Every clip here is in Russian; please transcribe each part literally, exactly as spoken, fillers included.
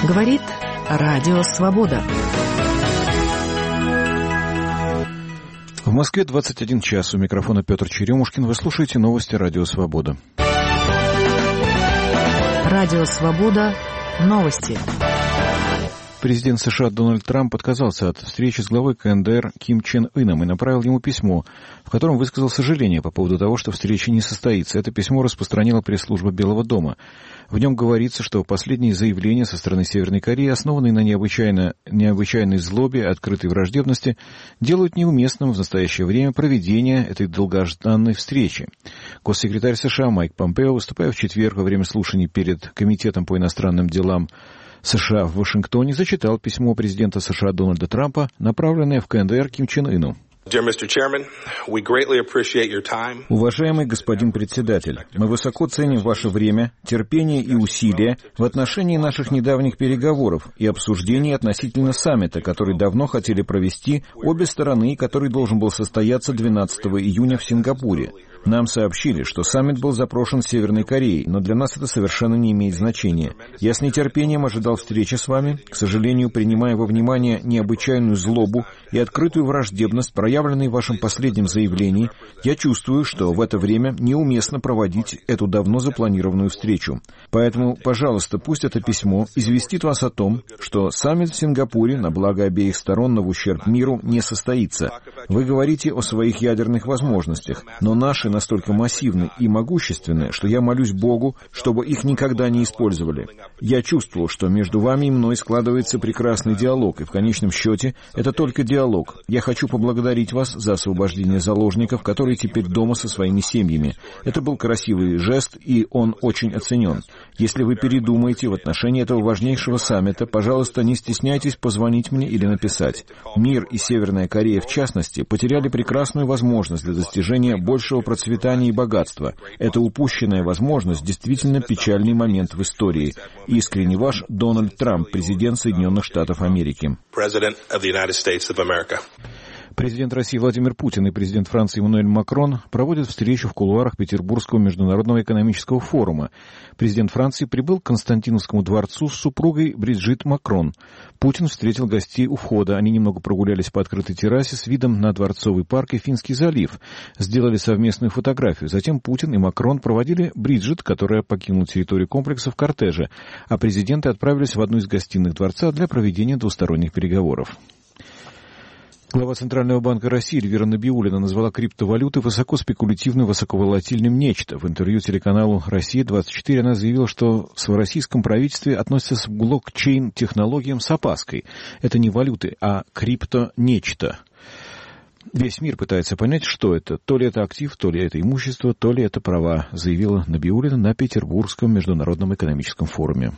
Говорит Радио Свобода. В Москве двадцать один час. У микрофона Петр Черемушкин. Вы слушаете новости Радио Свобода. Радио Свобода. Новости. Президент США Дональд Трамп отказался от встречи с главой КНДР Ким Чен Ыном и направил ему письмо, в котором высказал сожаление по поводу того, что встреча не состоится. Это письмо распространила пресс-служба Белого дома. В нем говорится, что последние заявления со стороны Северной Кореи, основанные на необычайно, необычайной злобе и открытой враждебности, делают неуместным в настоящее время проведение этой долгожданной встречи. Госсекретарь США Майк Помпео, выступая в четверг во время слушаний перед Комитетом по иностранным делам США в Вашингтоне, зачитал письмо президента США Дональда Трампа, направленное в КНДР Ким Чен Ыну. Уважаемый господин председатель, мы высоко ценим ваше время, терпение и усилия в отношении наших недавних переговоров и обсуждений относительно саммита, который давно хотели провести обе стороны и который должен был состояться двенадцатого июня в Сингапуре. Нам сообщили, что саммит был запрошен Северной Кореей, но для нас это совершенно не имеет значения. Я с нетерпением ожидал встречи с вами, к сожалению, принимая во внимание необычайную злобу и открытую враждебность, проявленные в вашем последнем заявлении, я чувствую, что в это время неуместно проводить эту давно запланированную встречу. Поэтому, пожалуйста, пусть это письмо известит вас о том, что саммит в Сингапуре на благо обеих сторон, но в ущерб миру, не состоится. Вы говорите о своих ядерных возможностях, но наши настолько массивны и могущественны, что я молюсь Богу, чтобы их никогда не использовали. Я чувствовал, что между вами и мной складывается прекрасный диалог, и в конечном счете это только диалог. Я хочу поблагодарить вас за освобождение заложников, которые теперь дома со своими семьями. Это был красивый жест, и он очень оценен. Если вы передумаете в отношении этого важнейшего саммита, пожалуйста, не стесняйтесь позвонить мне или написать. Мир и Северная Корея, в частности, потеряли прекрасную возможность для достижения большего процветания процветания и богатства. Это упущенная возможность, действительно печальный момент в истории. Искренне ваш Дональд Трамп, президент Соединенных Штатов Америки. Президент России Владимир Путин и президент Франции Эммануэль Макрон проводят встречу в кулуарах Петербургского международного экономического форума. Президент Франции прибыл к Константиновскому дворцу с супругой Бриджит Макрон. Путин встретил гостей у входа. Они немного прогулялись по открытой террасе с видом на Дворцовый парк и Финский залив. Сделали совместную фотографию. Затем Путин и Макрон проводили Бриджит, которая покинула территорию комплекса, в кортеже, а президенты отправились в одну из гостиных дворца для проведения двусторонних переговоров. Глава Центрального банка России Эльвира Набиуллина назвала криптовалюты высокоспекулятивным, высоковолатильным нечто. В интервью телеканалу «Россия-двадцать четыре» она заявила, что в российском правительстве относятся к блокчейн-технологиям с опаской. Это не валюты, а крипто-нечто. Весь мир пытается понять, что это. То ли это актив, то ли это имущество, то ли это права, заявила Набиуллина на Петербургском международном экономическом форуме.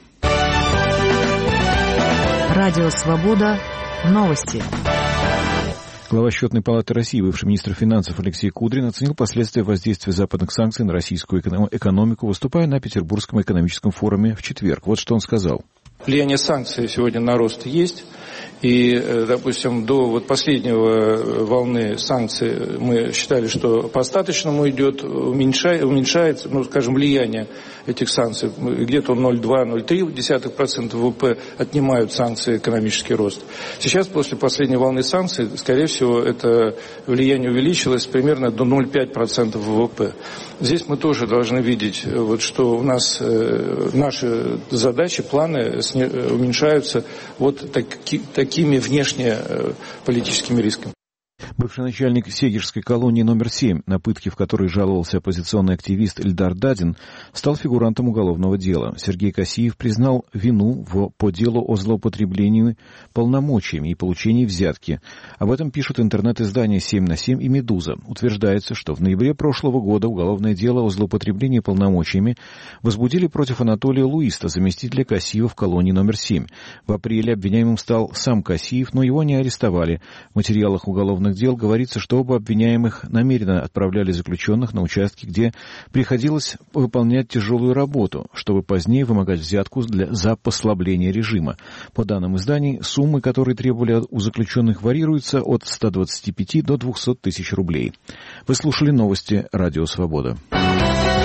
Радио «Свобода». Новости. Глава Счетной палаты России, бывший министр финансов Алексей Кудрин, оценил последствия воздействия западных санкций на российскую экономику, выступая на Петербургском экономическом форуме в четверг. Вот что он сказал. Влияние санкций сегодня на рост есть. И, допустим, до вот последнего волны санкций мы считали, что по остаточному идет, уменьшает, уменьшается, ну, скажем, влияние этих санкций. Где-то ноль целых два - ноль целых три процента ВВП отнимают санкции, экономический рост. Сейчас, после последней волны санкций, скорее всего, это влияние увеличилось примерно до ноль целых пять десятых процента ВВП. Здесь мы тоже должны видеть, вот, что у нас э, наши задачи, планы сни, уменьшаются вот таки, такими внешнеполитическими рисками. Бывший начальник Сегежской колонии номер семь, на пытки в которой жаловался оппозиционный активист Эльдар Дадин, стал фигурантом уголовного дела. Сергей Кассиев признал вину в, по делу о злоупотреблении полномочиями и получении взятки. Об этом пишут интернет-издания семь на семь и «Медуза». Утверждается, что в ноябре прошлого года уголовное дело о злоупотреблении полномочиями возбудили против Анатолия Луиста, заместителя Кассиева в колонии номер семь. В апреле обвиняемым стал сам Кассиев, но его не арестовали. В материалах уголовных дел говорится, что оба обвиняемых намеренно отправляли заключенных на участки, где приходилось выполнять тяжелую работу, чтобы позднее вымогать взятку для, за послабление режима. По данным изданий, суммы, которые требовали у заключенных, варьируются от ста двадцати пяти до двухсот тысяч рублей. Вы слушали новости Радио Свобода.